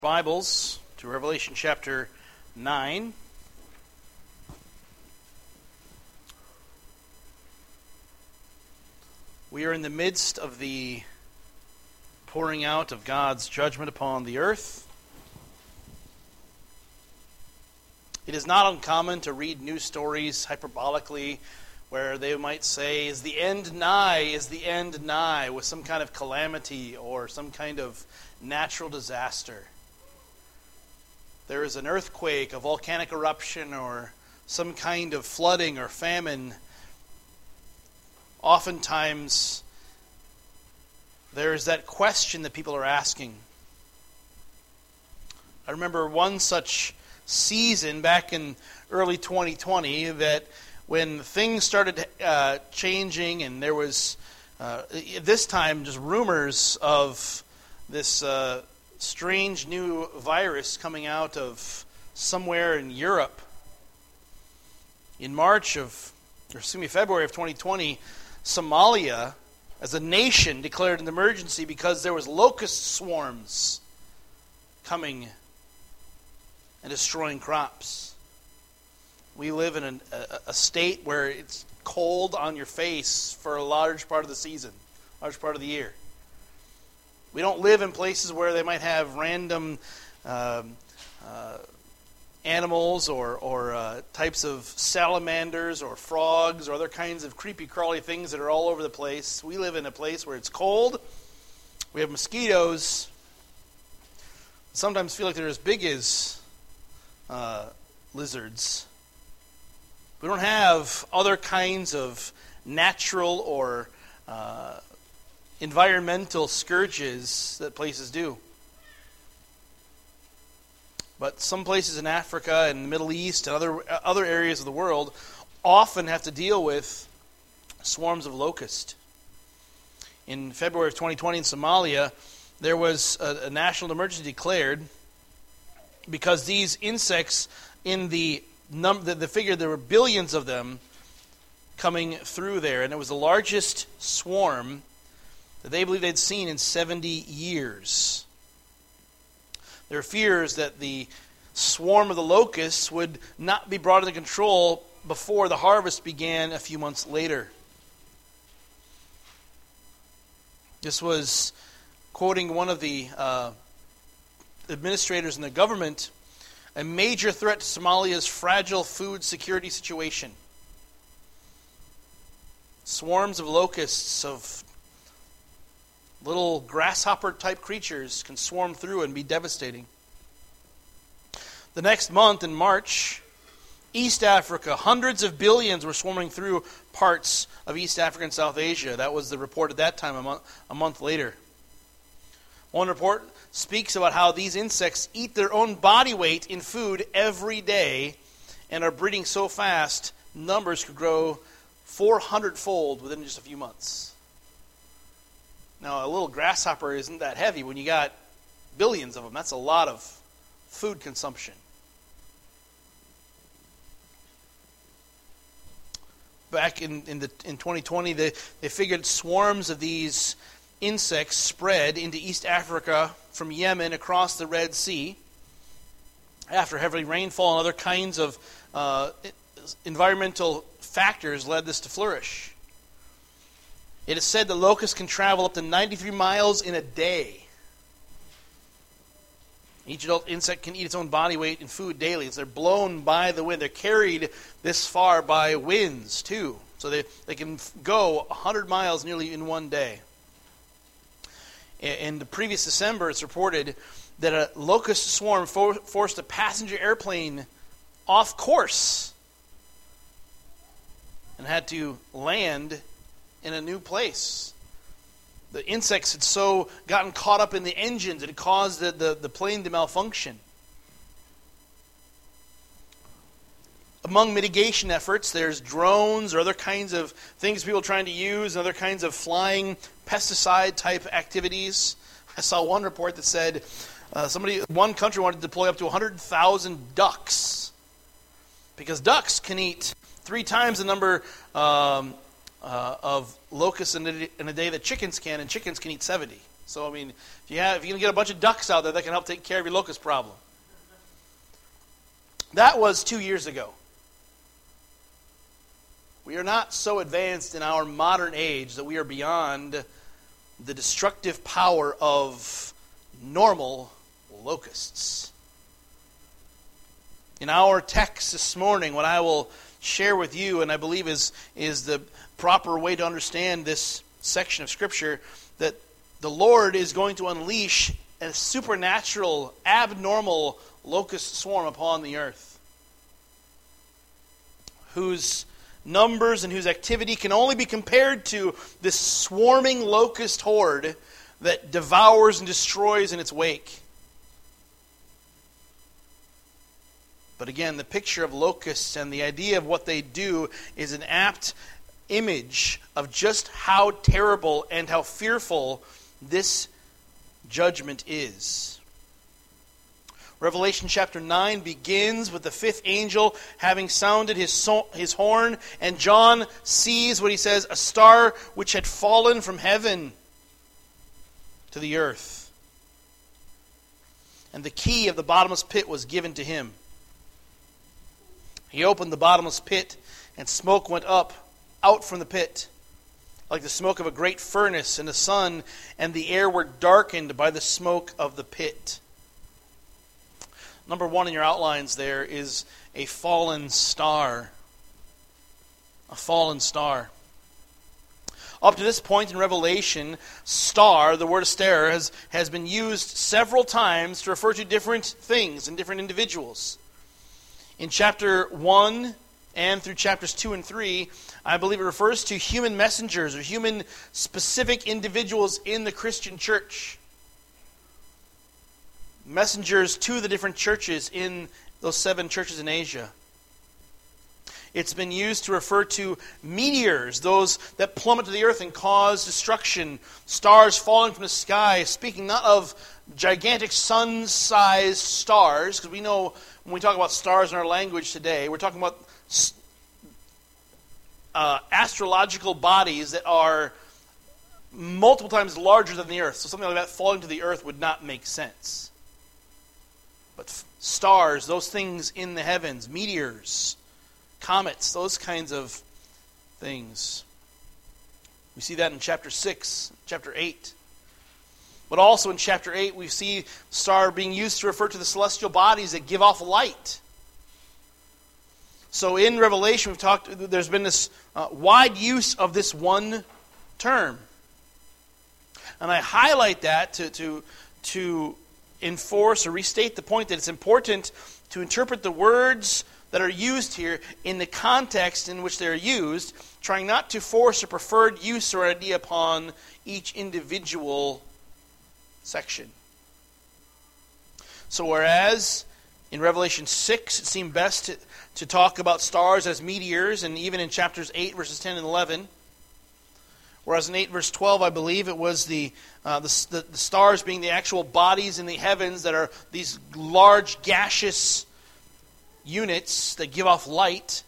Bibles to Revelation chapter 9. We are in the midst of the pouring out of God's judgment upon the earth. It is not uncommon to read news stories hyperbolically where they might say, is the end nigh, with some kind of calamity or some kind of natural disaster. There is an earthquake, a volcanic eruption, or some kind of flooding or famine. Oftentimes, there is that question that people are asking. I remember one such season back in early 2020 that when things started changing and there was, this time, just rumors of this strange new virus coming out of somewhere in Europe. In February of 2020, Somalia, as a nation, declared an emergency because there was locust swarms coming and destroying crops. We live in a state where it's cold on your face for a large part of the season, large part of the year. We don't live in places where they might have random animals or types of salamanders or frogs or other kinds of creepy crawly things that are all over the place. We live in a place where it's cold. We have mosquitoes. Sometimes feel like they're as big as lizards. We don't have other kinds of natural or environmental scourges that places do. But some places in Africa and the Middle East and other areas of the world often have to deal with swarms of locust. In February of 2020 in Somalia, there was a national emergency declared because these insects, in the figure, there were billions of them coming through there, and it was the largest swarm that they believed they'd seen in 70 years. There are fears that the swarm of the locusts would not be brought under control before the harvest began a few months later. This was quoting one of the administrators in the government, a major threat to Somalia's fragile food security situation. Swarms of locusts, of little grasshopper-type creatures, can swarm through and be devastating. The next month, in March, East Africa, hundreds of billions were swarming through parts of East Africa and South Asia. That was the report at that time, a month later. One report speaks about how these insects eat their own body weight in food every day and are breeding so fast, numbers could grow 400-fold within just a few months. Now, a little grasshopper isn't that heavy. When you got billions of them, that's a lot of food consumption. Back in 2020, they figured swarms of these insects spread into East Africa from Yemen across the Red Sea after heavy rainfall and other kinds of environmental factors led this to flourish. It is said that locusts can travel up to 93 miles in a day. Each adult insect can eat its own body weight in food daily. They're blown by the wind. They're carried this far by winds, too. So they can go 100 miles nearly in one day. In the previous December, it's reported that a locust swarm forced a passenger airplane off course and had to land in a new place. The insects had so gotten caught up in the engines, it caused the plane to malfunction. Among mitigation efforts, there's drones or other kinds of things people are trying to use, and other kinds of flying pesticide-type activities. I saw one report that said one country wanted to deploy up to 100,000 ducks, because ducks can eat 3 times the number of locusts in a day that chickens can, and chickens can eat 70. So, I mean, if you can get a bunch of ducks out there, that can help take care of your locust problem. That was 2 years ago. We are not so advanced in our modern age that we are beyond the destructive power of normal locusts. In our text this morning, what I will share with you, and I believe is the proper way to understand this section of Scripture, that the Lord is going to unleash a supernatural, abnormal locust swarm upon the earth, whose numbers and whose activity can only be compared to this swarming locust horde that devours and destroys in its wake. But again, the picture of locusts and the idea of what they do is an apt image of just how terrible and how fearful this judgment is. Revelation chapter 9 begins with the fifth angel having sounded his horn, and John sees what he says, a star which had fallen from heaven to the earth. And the key of the bottomless pit was given to him. He opened the bottomless pit, and smoke went up out from the pit, like the smoke of a great furnace, and the sun and the air were darkened by the smoke of the pit. Number one in your outlines there is a fallen star. A fallen star. Up to this point in Revelation, star, the word star, has been used several times to refer to different things and different individuals. In chapter 1 and through chapters 2 and 3, I believe it refers to human messengers or human specific individuals in the Christian church. Messengers to the different churches in those 7 churches in Asia. It's been used to refer to meteors, those that plummet to the earth and cause destruction, stars falling from the sky, speaking not of gigantic sun-sized stars, because we know when we talk about stars in our language today, we're talking about astrological bodies that are multiple times larger than the earth. So something like that falling to the earth would not make sense. But stars, those things in the heavens, meteors, comets, those kinds of things. We see that in chapter 6, chapter 8. But also in chapter 8, we see star being used to refer to the celestial bodies that give off light. So in Revelation, there's been this wide use of this one term. And I highlight that to enforce or restate the point that it's important to interpret the words that are used here in the context in which they're used, trying not to force a preferred use or idea upon each individual section. So whereas in Revelation 6 it seemed best to talk about stars as meteors, and even in chapters 8 verses 10 and 11, whereas in 8 verse 12 I believe it was the stars being the actual bodies in the heavens that are these large gaseous units that give off light.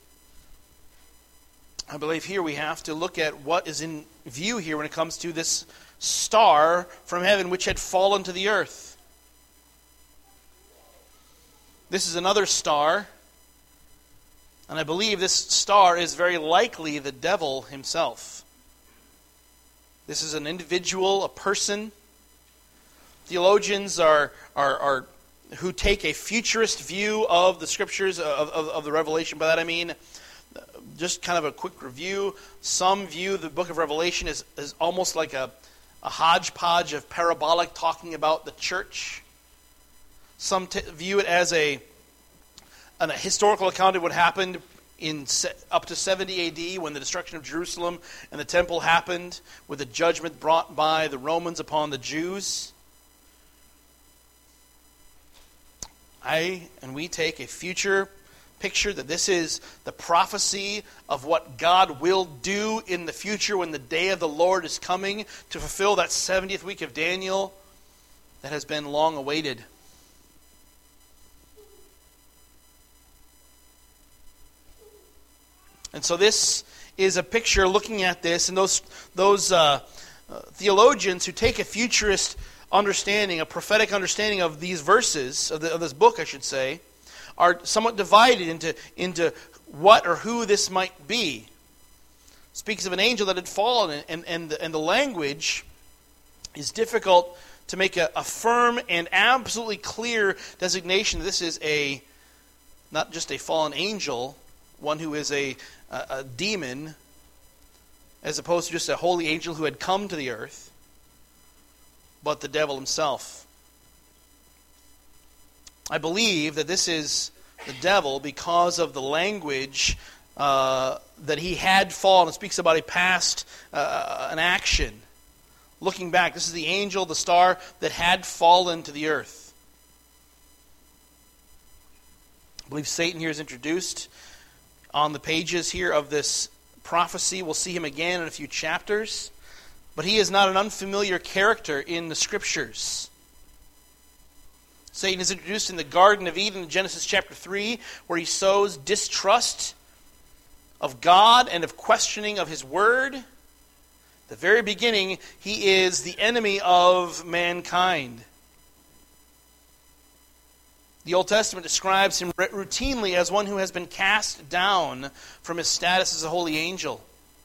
I believe here we have to look at what is in view here when it comes to this star from heaven which had fallen to the earth. This is another star, and I believe this star is very likely the devil himself. This is an individual, a person. Theologians are who take a futurist view of the Scriptures, of the Revelation. By that I mean, just kind of a quick review. Some view the book of Revelation is almost like a hodgepodge of parabolic talking about the church. Some view it as a historical account of what happened in up to 70 AD when the destruction of Jerusalem and the temple happened, with the judgment brought by the Romans upon the Jews. We take a future picture that this is the prophecy of what God will do in the future when the day of the Lord is coming to fulfill that 70th week of Daniel that has been long awaited. And so this is a picture looking at this, and those theologians who take a futurist understanding, a prophetic understanding of these verses, of this book, I should say, are somewhat divided into what or who this might be. It speaks of an angel that had fallen, and the language is difficult to make a firm and absolutely clear designation. This is not just a fallen angel, one who is a demon, as opposed to just a holy angel who had come to the earth, but the devil himself. I believe that this is the devil because of the language that he had fallen. It speaks about a past, an action. Looking back, this is the angel, the star that had fallen to the earth. I believe Satan here is introduced on the pages here of this prophecy. We'll see him again in a few chapters. But he is not an unfamiliar character in the Scriptures. Satan is introduced in the Garden of Eden in Genesis chapter 3, where he sows distrust of God and of questioning of His Word. At the very beginning, he is the enemy of mankind. The Old Testament describes him routinely as one who has been cast down from his status as a holy angel.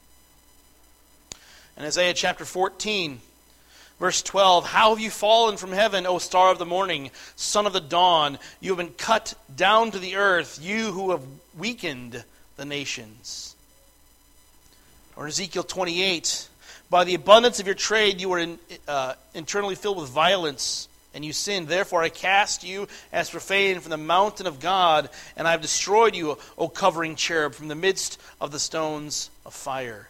In Isaiah chapter 14, verse 12, "How have you fallen from heaven, O star of the morning, son of the dawn? You have been cut down to the earth, you who have weakened the nations." Or Ezekiel 28, "By the abundance of your trade you were internally filled with violence, and you sinned. Therefore I cast you as profane from the mountain of God, and I have destroyed you, O covering cherub, from the midst of the stones of fire."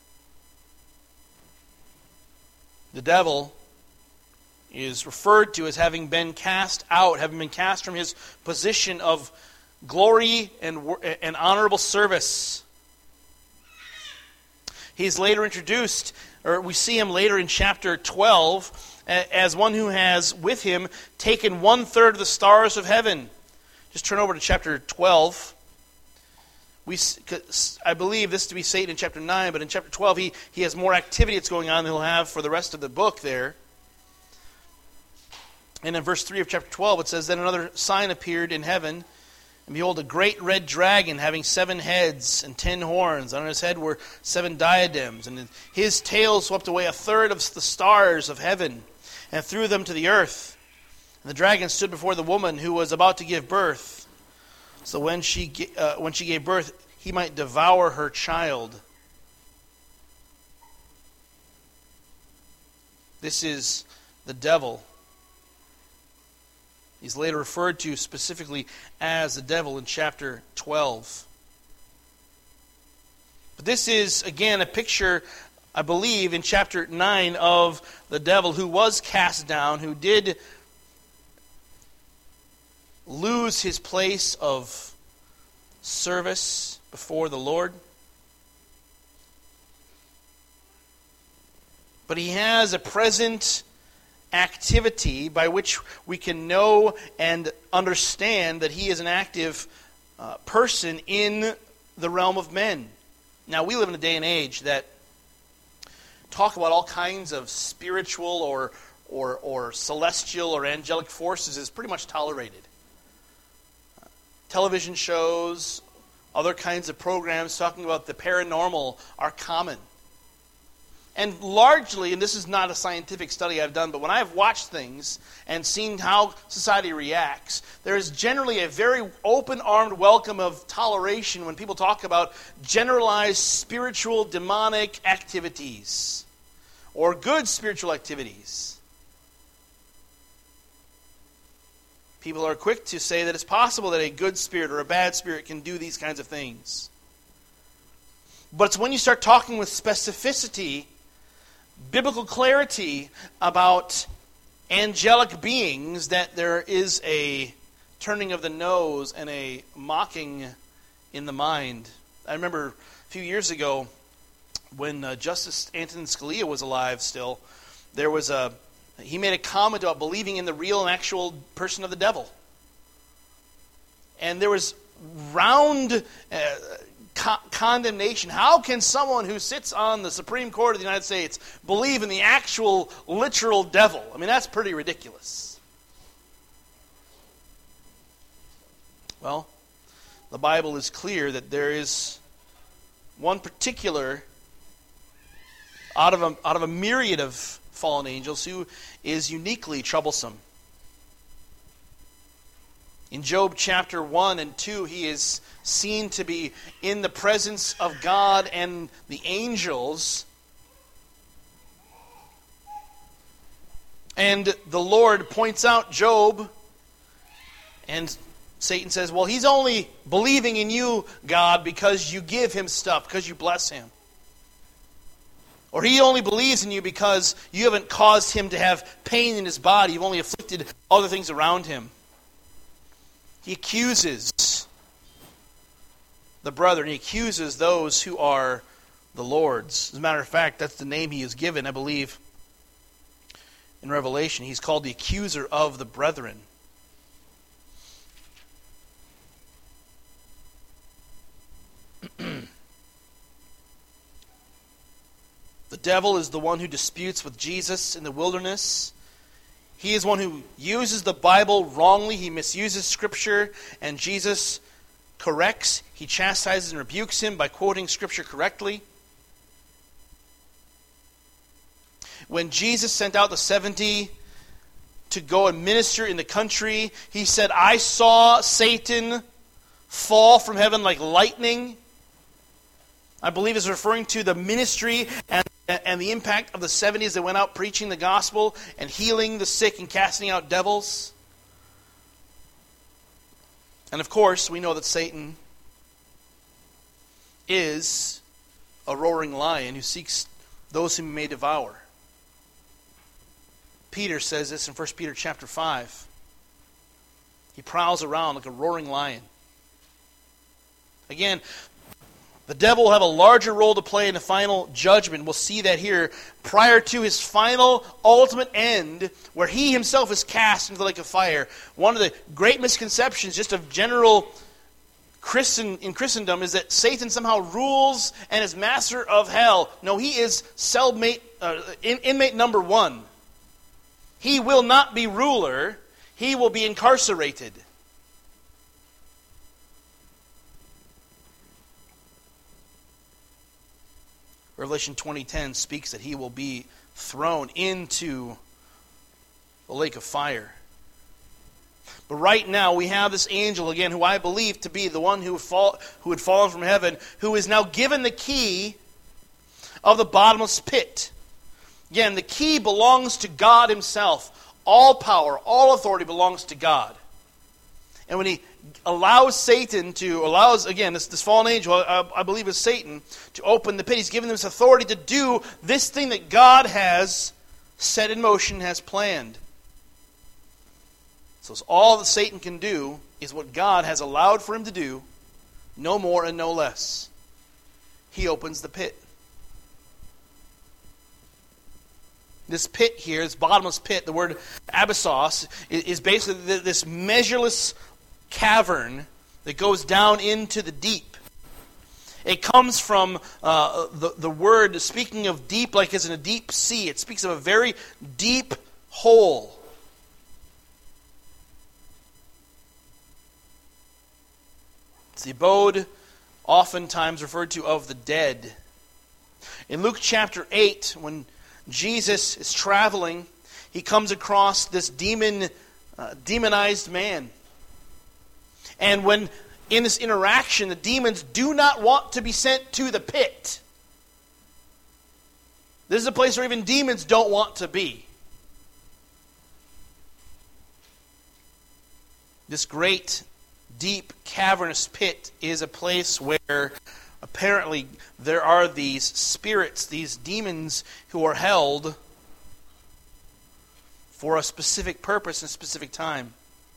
The devil is referred to as having been cast out, having been cast from his position of glory and honorable service. He is later introduced, or we see him later in chapter 12, as one who has with him taken 1/3 of the stars of heaven. Just turn over to chapter 12. I believe this to be Satan in chapter 9, but in chapter 12 he has more activity that's going on than he'll have for the rest of the book there. And in verse 3 of chapter 12 it says, "Then another sign appeared in heaven, and behold, a great red dragon having 7 heads and 10 horns. On his head were 7 diadems, and his tail swept away 1/3 of the stars of heaven and threw them to the earth. And the dragon stood before the woman who was about to give birth, so when she gave birth, he might devour her child." This is the devil. He's later referred to specifically as the devil in chapter 12. But this is, again, a picture, I believe, in chapter 9 of the devil who was cast down, who did lose his place of service before the Lord. But he has a present activity by which we can know and understand that he is an active person in the realm of men. Now, we live in a day and age that talk about all kinds of spiritual or celestial or angelic forces is pretty much tolerated. Television shows, other kinds of programs talking about the paranormal are common. And largely, and this is not a scientific study I've done, but when I've watched things and seen how society reacts, there is generally a very open-armed welcome of toleration when people talk about generalized spiritual demonic activities or good spiritual activities. People are quick to say that it's possible that a good spirit or a bad spirit can do these kinds of things. But it's when you start talking with specificity, biblical clarity about angelic beings that there is a turning of the nose and a mocking in the mind. I remember a few years ago when Justice Antonin Scalia was alive still, he made a comment about believing in the real and actual person of the devil. And there was round condemnation. How can someone who sits on the Supreme Court of the United States believe in the actual, literal devil? I mean, that's pretty ridiculous. Well, the Bible is clear that there is one particular, out of a myriad of fallen angels, who is uniquely troublesome. In Job chapter 1 and 2, he is seen to be in the presence of God and the angels. And the Lord points out Job, and Satan says, well, he's only believing in you, God, because you give him stuff, because you bless him. Or he only believes in you because you haven't caused him to have pain in his body. You've only afflicted other things around him. He accuses the brethren. He accuses those who are the Lord's. As a matter of fact, that's the name he is given, I believe, in Revelation. He's called the accuser of the brethren. The devil is the one who disputes with Jesus in the wilderness. He is one who uses the Bible wrongly. He misuses Scripture, and Jesus corrects. He chastises and rebukes him by quoting Scripture correctly. When Jesus sent out the 70 to go and minister in the country, he said, I saw Satan fall from heaven like lightning. I believe is referring to the ministry and the impact of the 70 as they went out preaching the gospel and healing the sick and casting out devils. And of course, we know that Satan is a roaring lion who seeks those whom he may devour. Peter says this in 1 Peter chapter 5. He prowls around like a roaring lion. Again, the devil will have a larger role to play in the final judgment. We'll see that here prior to his final, ultimate end, where he himself is cast into the lake of fire. One of the great misconceptions, just of general in Christendom, is that Satan somehow rules and is master of hell. No, he is inmate number 1. He will not be ruler. He will be incarcerated. Revelation 20:10 speaks that he will be thrown into the lake of fire. But right now we have this angel again, who I believe to be the one who had fallen from heaven, who is now given the key of the bottomless pit. Again, the key belongs to God himself. All power, all authority belongs to God. And when he allows this fallen angel, I believe is Satan, to open the pit, he's given them this authority to do this thing that God has set in motion, has planned. So all that Satan can do is what God has allowed for him to do, no more and no less. He opens the pit. This pit here, this bottomless pit, the word abyssos, is basically this measureless cavern that goes down into the deep. It comes from the word, speaking of deep like as in a deep sea. It speaks of a very deep hole. It's the abode oftentimes referred to of the dead. In Luke chapter 8, when Jesus is traveling, he comes across this demonized man. And when in this interaction, the demons do not want to be sent to the pit. This is a place where even demons don't want to be. This great, deep, cavernous pit is a place where apparently there are these spirits, these demons who are held for a specific purpose and a specific time.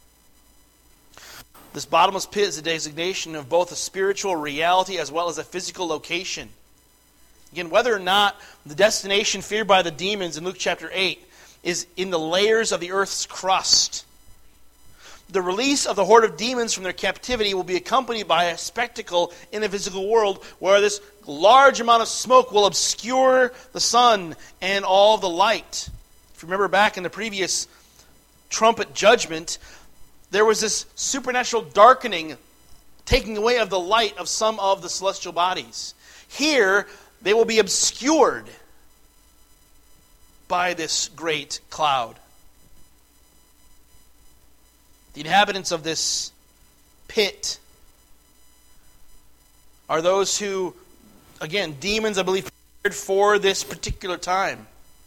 This bottomless pit is a designation of both a spiritual reality as well as a physical location. Again, whether or not the destination feared by the demons in Luke chapter 8 is in the layers of the earth's crust, The release of the horde of demons from their captivity will be accompanied by a spectacle in the physical world where this large amount of smoke will obscure the sun and all the light. If you remember back in the previous trumpet judgment, there was this supernatural darkening, taking away of the light of some of the celestial bodies. Here, they will be obscured by this great cloud. The inhabitants of this pit are those who, again, demons, I believe, prepared for this particular time.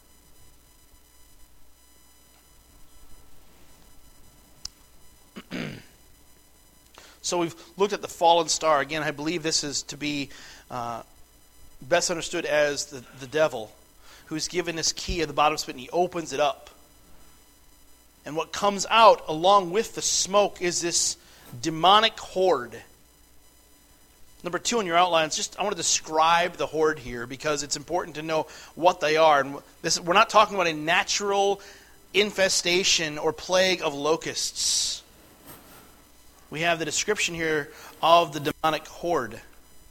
So we've looked at the fallen star. Again, I believe this is to be best understood as the devil, who's given this key at the bottom of the pit, and he opens it up. And what comes out along with the smoke is this demonic horde. Number 2 in your outlines, I want to describe the horde here because it's important to know what they are. And we're not talking about a natural infestation or plague of locusts. We have the description here of the demonic horde. It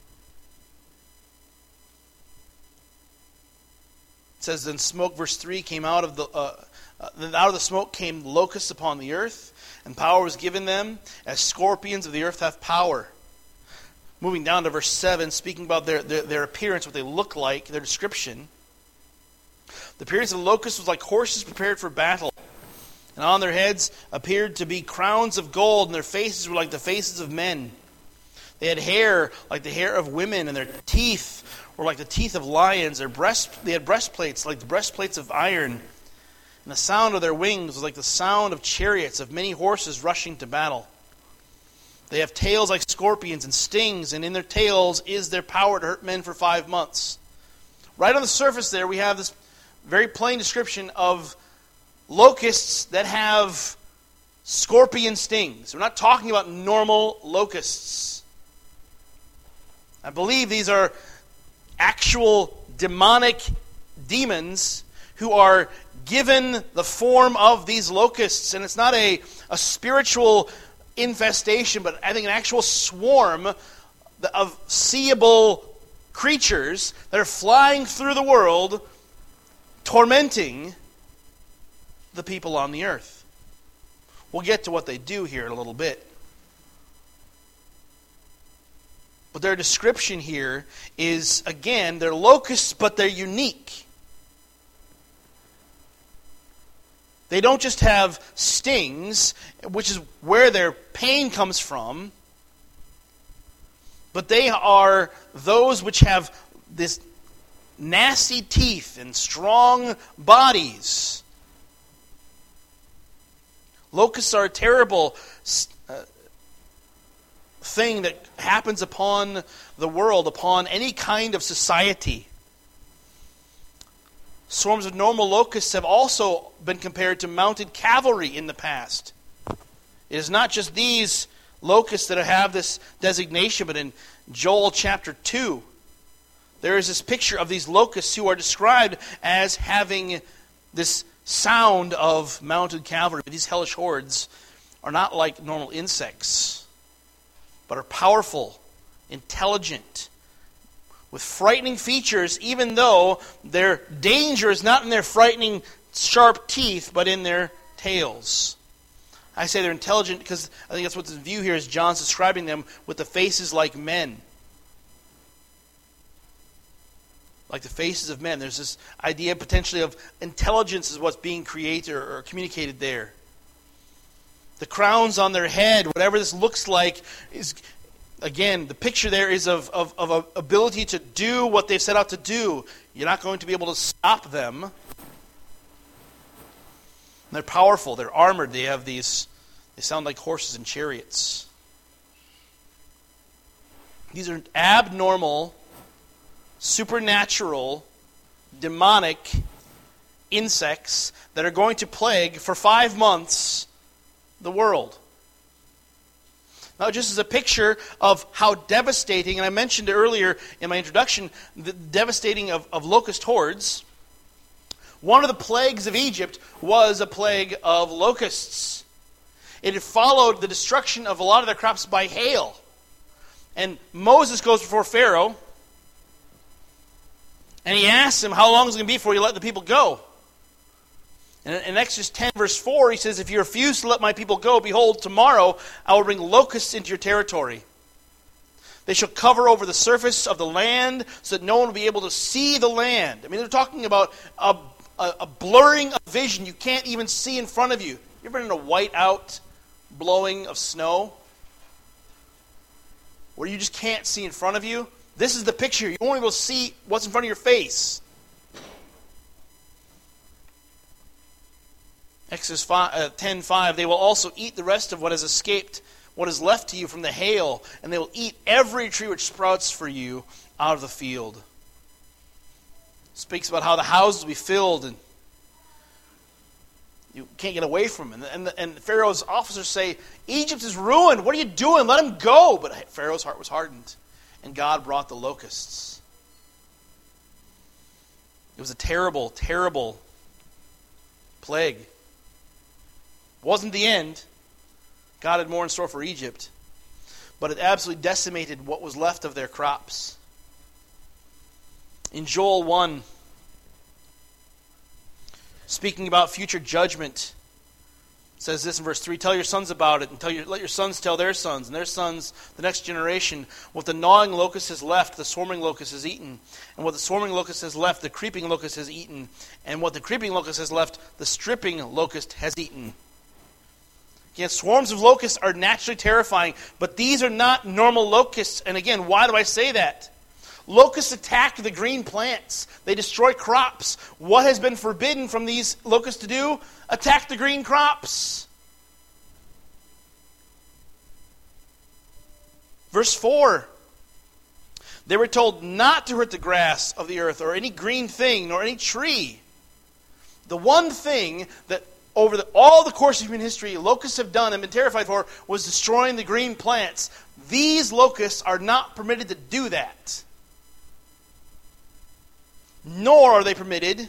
says, then smoke, verse 3, came out of the smoke came locusts upon the earth, and power was given them, as scorpions of the earth have power. Moving down to verse 7, speaking about their appearance, what they look like, their description. The appearance of the locusts was like horses prepared for battle. And on their heads appeared to be crowns of gold, and their faces were like the faces of men. They had hair like the hair of women, and their teeth were like the teeth of lions. They had breastplates like the breastplates of iron. And the sound of their wings was like the sound of chariots, of many horses rushing to battle. They have tails like scorpions and stings, and in their tails is their power to hurt men for 5 months. Right on the surface there, we have this very plain description of locusts that have scorpion stings. We're not talking about normal locusts. I believe these are actual demonic demons who are given the form of these locusts. And it's not a spiritual infestation, but I think an actual swarm of seeable creatures that are flying through the world, tormenting the people on the earth. We'll get to what they do here in a little bit. But their description here is, again, they're locusts, but they're unique. They don't just have stings, which is where their pain comes from, but they are those which have this nasty teeth and strong bodies. Locusts are a terrible thing that happens upon the world, upon any kind of society. Swarms of normal locusts have also been compared to mounted cavalry in the past. It is not just these locusts that have this designation, but in Joel chapter 2, there is this picture of these locusts who are described as having this sound of mounted cavalry. These hellish hordes are not like normal insects, but are powerful, intelligent, with frightening features, even though their danger is not in their frightening sharp teeth, but in their tails. I say they're intelligent because I think that's what's in view here, is John's describing them with the faces like men. Like the faces of men. There's this idea potentially of intelligence is what's being created or communicated there. The crowns on their head, whatever this looks like, is, again, the picture there is of ability to do what they've set out to do. You're not going to be able to stop them. And they're powerful. They're armored. They have these, they sound like horses and chariots. These are abnormal, supernatural, demonic insects that are going to plague for 5 months the world. Now, just as a picture of how devastating, and I mentioned earlier in my introduction, the devastating of locust hordes, one of the plagues of Egypt was a plague of locusts. it had followed the destruction of a lot of their crops by hail. And Moses goes before Pharaoh, and he asks him, how long is it going to be before you let the people go? And in Exodus 10, verse 4, he says, if you refuse to let my people go, behold, tomorrow I will bring locusts into your territory. They shall cover over the surface of the land so that no one will be able to see the land. I mean, they're talking about a blurring of vision. You can't even see in front of you. You ever been in a whiteout blowing of snow where you just can't see in front of you? This is the picture. You won't be able to see what's in front of your face. Exodus 10:5, they will also eat the rest of what has escaped, what is left to you from the hail, and they will eat every tree which sprouts for you out of the field. It speaks about how the houses will be filled and you can't get away from it. And Pharaoh's officers say, Egypt is ruined. What are you doing? Let him go. But Pharaoh's heart was hardened, and God brought the locusts. It was a terrible, terrible plague. It wasn't the end. God had more in store for Egypt, but it absolutely decimated what was left of their crops. In Joel 1, speaking about future judgment, it says this in verse 3, tell your sons about it, and let your sons tell their sons, and their sons, the next generation, what the gnawing locust has left, the swarming locust has eaten, and what the swarming locust has left, the creeping locust has eaten, and what the creeping locust has left, the stripping locust has eaten. Again, swarms of locusts are naturally terrifying, but these are not normal locusts. And again, why do I say that? Locusts attack the green plants. They destroy crops. What has been forbidden from these locusts to do? Attack the green crops. Verse 4. They were told not to hurt the grass of the earth or any green thing nor any tree. The one thing that over all the course of human history locusts have done and been terrified for was destroying the green plants. These locusts are not permitted to do that. Nor are they permitted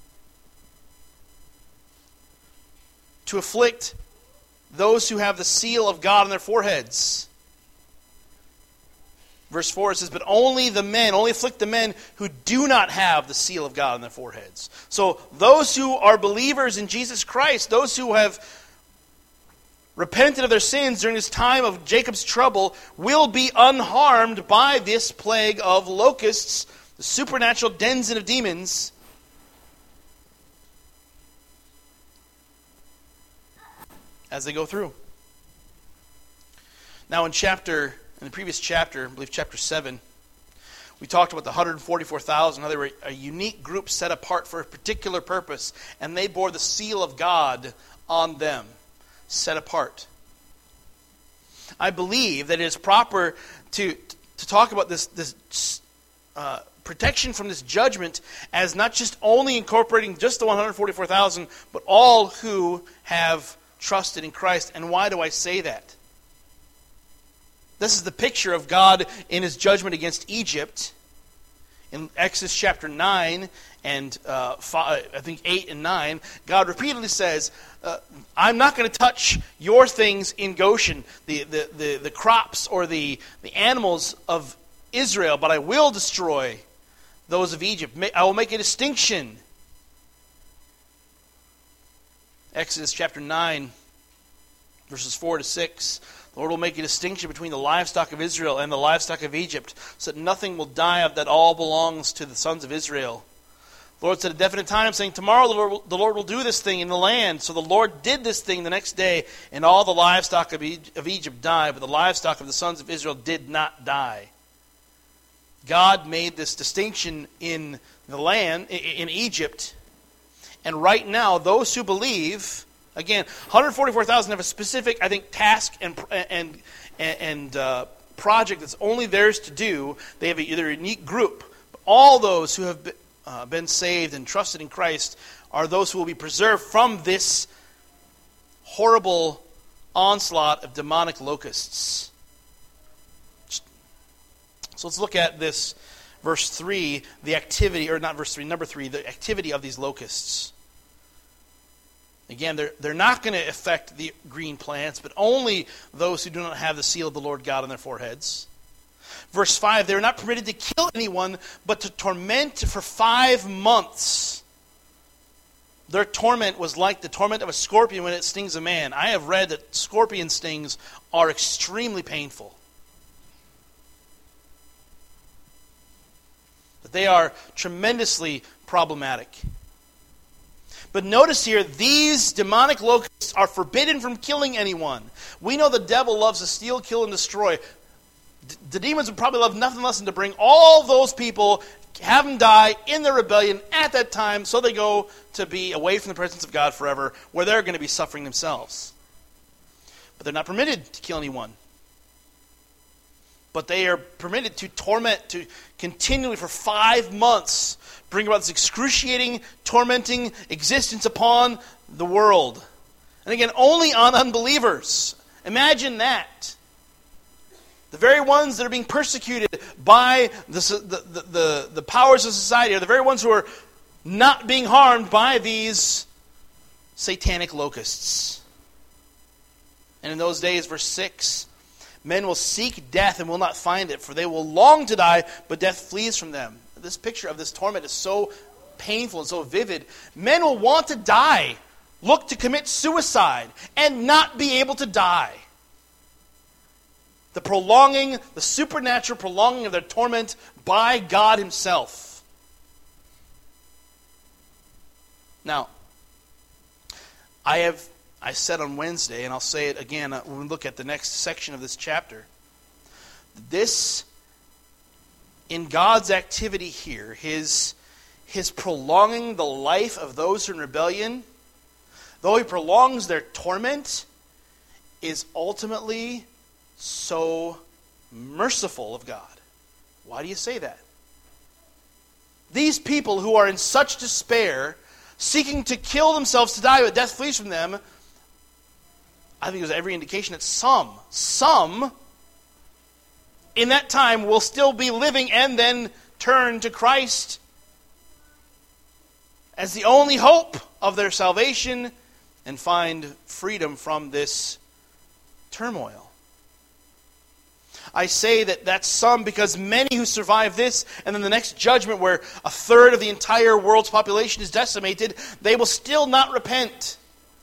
to afflict those who have the seal of God on their foreheads. Verse 4 it says, but only afflict the men who do not have the seal of God on their foreheads. So those who are believers in Jesus Christ, those who have repented of their sins during this time of Jacob's trouble, will be unharmed by this plague of locusts, the supernatural denizen of demons. As they go through. Now in the previous chapter, I believe chapter 7, we talked about the 144,000, how they were a unique group set apart for a particular purpose, and they bore the seal of God on them, set apart. I believe that it is proper to talk about this protection from this judgment as not just only incorporating just the 144,000, but all who have trusted in Christ. And why do I say that? This is the picture of God in his judgment against Egypt. In Exodus chapter 9 and 8 and 9, God repeatedly says, I'm not going to touch your things in Goshen, the crops or the animals of Israel, but I will destroy those of Egypt. I will make a distinction. Exodus chapter 9, verses 4 to 6. The Lord will make a distinction between the livestock of Israel and the livestock of Egypt, so that nothing will die of that all belongs to the sons of Israel. The Lord said at a definite time, saying, tomorrow the Lord will do this thing in the land. So the Lord did this thing the next day, and all the livestock of Egypt died, but the livestock of the sons of Israel did not die. God made this distinction in the land, in Egypt, and right now those who believe, again, 144,000 have a specific, I think, task and project that's only theirs to do. They have either a unique group. But all those who have been saved and trusted in Christ are those who will be preserved from this horrible onslaught of demonic locusts. So let's look at this, verse 3, the activity, or not verse 3, number 3, the activity of these locusts. Again, they're not going to affect the green plants, but only those who do not have the seal of the Lord God on their foreheads. Verse 5, they were not permitted to kill anyone, but to torment for 5 months. Their torment was like the torment of a scorpion when it stings a man. I have read that scorpion stings are extremely painful. That they are tremendously problematic. But notice here, these demonic locusts are forbidden from killing anyone. We know the devil loves to steal, kill, and destroy. The demons would probably love nothing less than to bring all those people, have them die in their rebellion at that time, so they go to be away from the presence of God forever, where they're going to be suffering themselves. But they're not permitted to kill anyone. But they are permitted to torment, to continually for 5 months, bring about this excruciating, tormenting existence upon the world. And again, only on unbelievers. Imagine that. The very ones that are being persecuted by the powers of society are the very ones who are not being harmed by these satanic locusts. And in those days, verse 6, men will seek death and will not find it, for they will long to die, but death flees from them. This picture of this torment is so painful and so vivid. Men will want to die, look to commit suicide, and not be able to die. The supernatural prolonging of their torment by God Himself. Now, I said on Wednesday, and I'll say it again when we look at the next section of this chapter, this, in God's activity here, His prolonging the life of those who are in rebellion, though He prolongs their torment, is ultimately so merciful of God. Why do you say that? These people who are in such despair, seeking to kill themselves to die, but death flees from them, I think there's every indication that some in that time will still be living and then turn to Christ as the only hope of their salvation and find freedom from this turmoil. I say that that's some because many who survive this and then the next judgment where a third of the entire world's population is decimated, they will still not repent.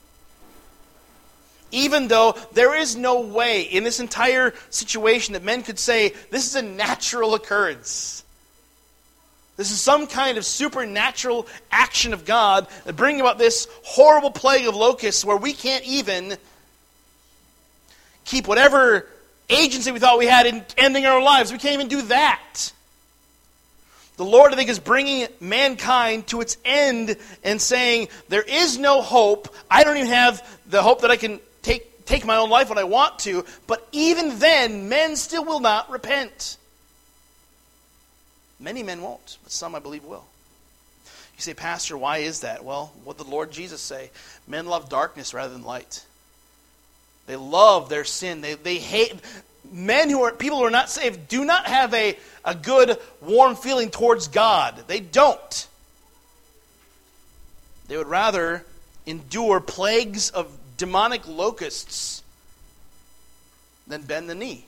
Even though there is no way in this entire situation that men could say, this is a natural occurrence. This is some kind of supernatural action of God that bringing about this horrible plague of locusts where we can't even keep whatever agency we thought we had in ending our lives. We can't even do that. The Lord, I think, is bringing mankind to its end and saying, there is no hope. I don't even have the hope that I can take my own life when I want to. But even then, men still will not repent. Many men won't, but some, I believe, will. You say, Pastor, why is that? Well, what did the Lord Jesus say? Men love darkness rather than light. They love their sin. They hate. People who are not saved do not have a good, warm feeling towards God. They don't. They would rather endure plagues of demonic locusts than bend the knee.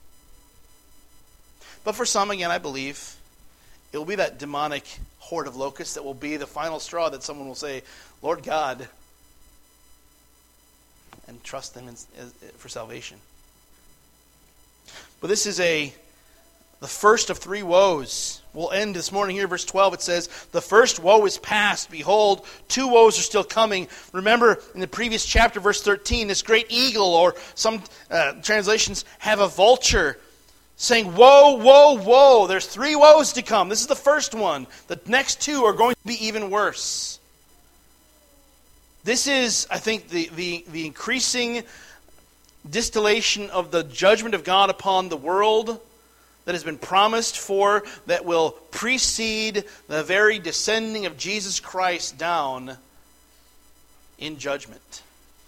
But for some, again, I believe, it will be that demonic horde of locusts that will be the final straw that someone will say, Lord God, and trust them for salvation. But this is the first of 3 woes. We'll end this morning here, verse 12. It says, the first woe is past. Behold, 2 woes are still coming. Remember, in the previous chapter, verse 13, this great eagle, or some translations have a vulture, saying, woe, woe, woe. There's 3 woes to come. This is the first one. The next 2 are going to be even worse. This is, I think, the increasing distillation of the judgment of God upon the world that has been promised for, that will precede the very descending of Jesus Christ down in judgment.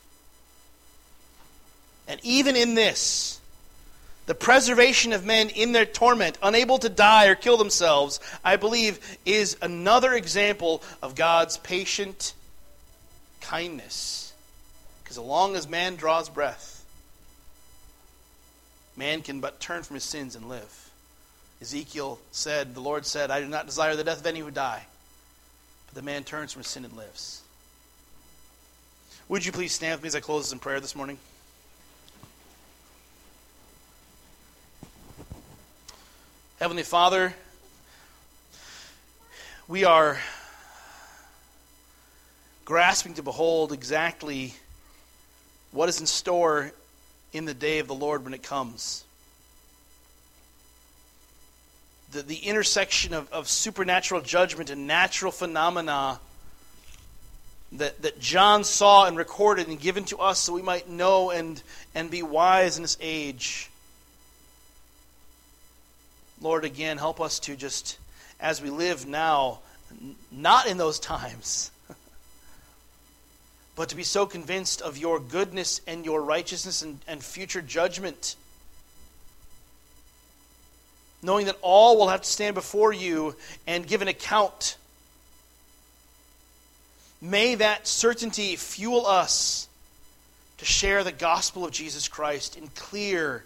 And even in this, the preservation of men in their torment, unable to die or kill themselves, I believe is another example of God's patient kindness. As long as man draws breath, man can but turn from his sins and live. Ezekiel said, the Lord said, I do not desire the death of any who die, but the man turns from his sin and lives. Would you please stand with me as I close in prayer this morning? Heavenly Father, we are grasping to behold exactly what is in store in the day of the Lord when it comes. The intersection of supernatural judgment and natural phenomena that John saw and recorded and given to us so we might know and be wise in this age. Lord, again, help us to just, as we live now, not in those times, but to be so convinced of your goodness and your righteousness and future judgment, knowing that all will have to stand before you and give an account. May that certainty fuel us to share the gospel of Jesus Christ in clear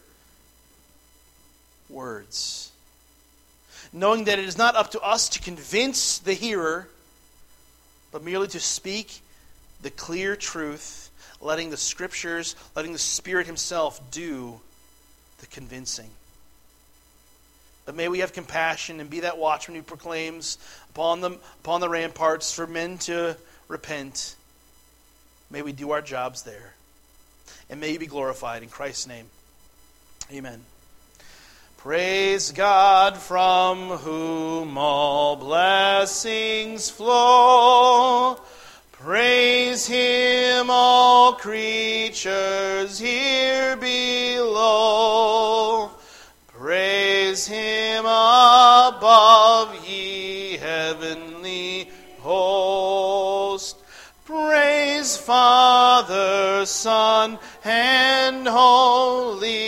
words, knowing that it is not up to us to convince the hearer, but merely to speak the clear truth, letting the Scriptures, letting the Spirit Himself do the convincing. But may we have compassion and be that watchman who proclaims upon the ramparts for men to repent. May we do our jobs there. And may you be glorified in Christ's name. Amen. Praise God, from whom all blessings flow. Praise Him, all creatures here below. Praise Him above, ye heavenly host. Praise Father, Son, and Holy